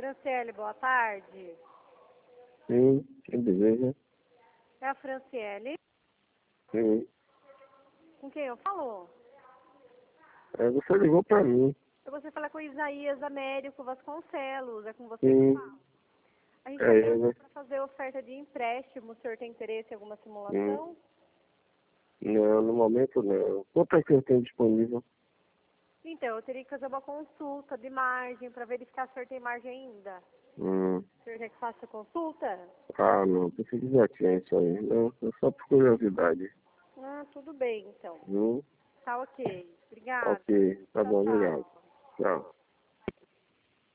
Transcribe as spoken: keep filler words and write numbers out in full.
Franciele, boa tarde. Sim, quem deseja? É a Franciele? Sim. Com quem eu falo? É, você ligou pra mim. Eu você falar com o Isaías Américo Vasconcelos, é com você Sim. que fala. A gente É está ele. para fazer oferta de empréstimo. O senhor tem interesse em alguma simulação? Sim. Não, no momento não. Quanto é que eu tenho disponível? Então, eu teria que fazer uma consulta de margem para verificar se o senhor tem margem ainda. Hum. O senhor quer que faça a consulta? Ah, não. Pensei que já tinha isso aí. Não, é só por curiosidade. Ah, tudo bem, então. Viu? Tá ok. Obrigada. Ok. Tá Tchau, bom, obrigado. tchau. Tchau.